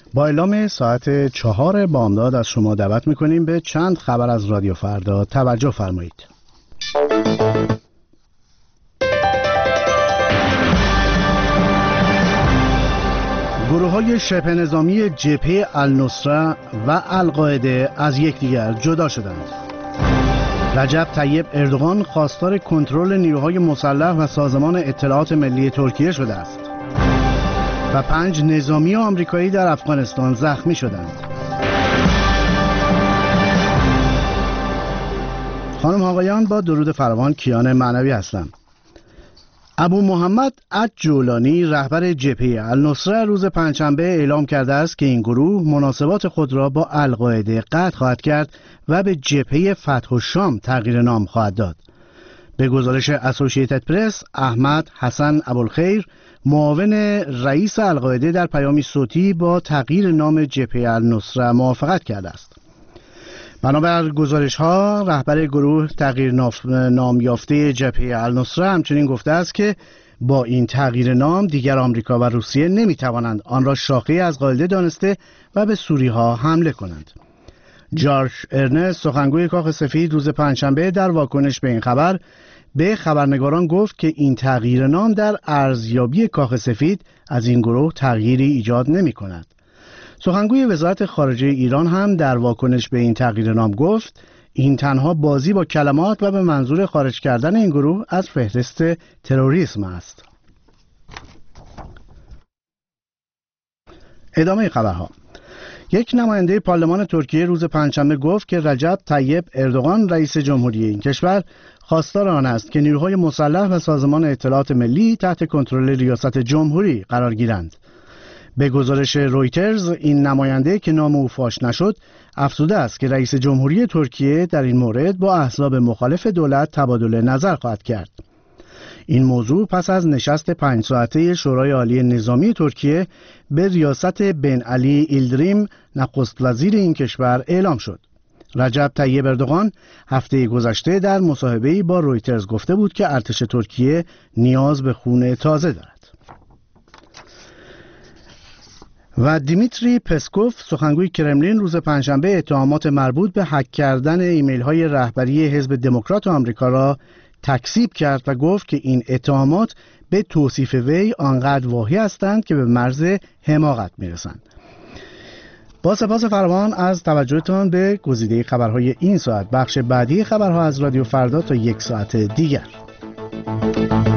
با اعلام ساعت 4 بامداد از شما دعوت میکنیم به چند خبر از رادیو فردا توجه فرمایید. گروه‌های شبه نظامی جبهه النصره و القاعده از یکدیگر جدا شدند. رجب طیب اردوغان خواستار کنترل نیروهای مسلح و سازمان اطلاعات ملی ترکیه شده است و 5 نظامی آمریکایی در افغانستان زخمی شدند. خانم آقایان، با درود فراوان، کیان معنوی هستم. ابو محمد الجولانی رهبر جبهه النصره روز پنجشنبه اعلام کرده است که این گروه مناسبات خود را با القاعده قطع خواهد کرد و به جبهه فتح الشام تغییر نام خواهد داد. به گزارش اسوسییتد پرس، احمد حسن ابوالخیر، معاون رئیس القاعده، در پیامی صوتی با تغییر نام جبهه النصره موافقت کرده است. بنابر گزارش‌ها، رهبر گروه تغییر نام یافته جبهه النصره همچنین گفته است که با این تغییر نام دیگر آمریکا و روسیه نمی‌توانند آن را شاخه از قاعده دانسته و به سوری‌ها حمله کنند. جورج ارنست، سخنگوی کاخ سفید، روز پنجشنبه در واکنش به این خبر به خبرنگاران گفت که این تغییر نام در ارزیابی کاخ سفید از این گروه تغییری ایجاد نمی‌کند. سخنگوی وزارت خارجه ایران هم در واکنش به این تغییر نام گفت این تنها بازی با کلمات و به منظور خارج کردن این گروه از فهرست تروریسم است. ادامه خبرها. یک نماینده پارلمان ترکیه روز پنجشنبه گفت که رجب طیب اردوغان رئیس جمهوری این کشور خواستار آن است که نیروهای مسلح و سازمان اطلاعات ملی تحت کنترل ریاست جمهوری قرار گیرند. به گزارش رویترز، این نماینده که نام او فاش نشد افزوده است که رئیس جمهوری ترکیه در این مورد با احزاب مخالف دولت تبادل نظر خواهد کرد. این موضوع پس از نشست 5 ساعته شورای عالی نظامی ترکیه به ریاست بن علی ایلدریم، نخست وزیر این کشور، اعلام شد. رجب طیب اردوغان هفته گذشته در مصاحبه‌ای با رویترز گفته بود که ارتش ترکیه نیاز به خون تازه دارد. و دیمیتری پسکوف، سخنگوی کرملین، روز پنجشنبه اتهامات مربوط به هک کردن ایمیل‌های رهبری حزب دموکرات آمریکا را تکذیب کرد و گفت که این اتهامات به توصیف وی آنقدر واهی هستند که به مرز حماقت میرسند. با سپاس فراوان از توجهتان به گزیده خبرهای این ساعت. بخش بعدی خبرها از رادیو فردا تا 1 ساعت دیگر.